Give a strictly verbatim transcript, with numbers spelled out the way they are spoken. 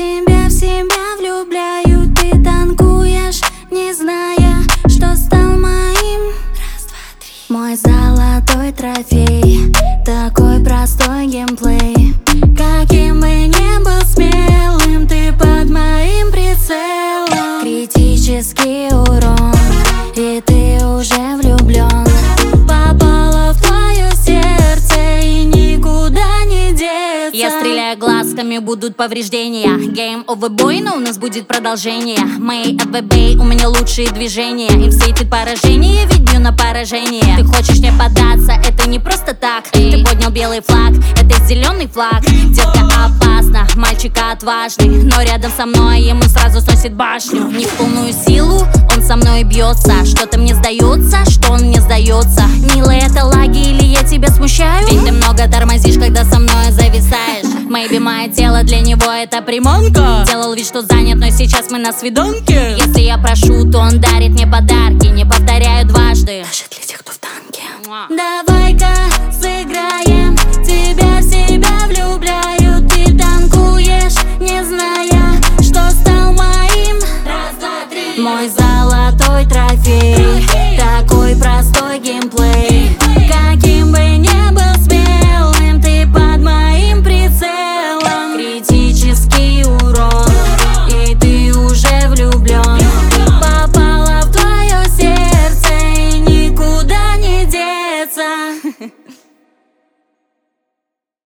тебя в себя влюбляю. Ты танкуешь, не зная, что стал моим. Раз, два, три. Мой золотой трофей, такой простой геймплей. Каким бы ни был смелым, ты под моим прицелом. Критический урон, и ты уже влюблен. Попала в твое сердце и никуда не деться. Я стреляю глазками, будут повреждения. Game over boy, но у нас будет продолжение. Мэй АВБ, у меня лучшие движения. Им светит поражение, ведь бью на поражение. Ты хочешь мне податься, это не просто так. Ты поднял белый флаг, это зеленый флаг. Детка опасна, мальчика отважный, но рядом со мной ему сразу сносит башню. Не в полную силу, он со мной бьется. Что-то мне сдается, что он мне сдается. Милая, это лаги или я тебя смущаю? Ведь ты много тормозишь, когда со мной зависаешь. Maybe мое тело для него это приманка. Делал вид, что занят, но сейчас мы на свиданке. Если я прошу, то он дарит мне подарки. Не повторяю дважды, даже для тех, кто в танке. Давай-ка сыграем, тебя в себя влюбляю. Ты танкуешь, не зная, что стал моим. Раз, два, три. Мой золотой трофей, такой простой геймплей.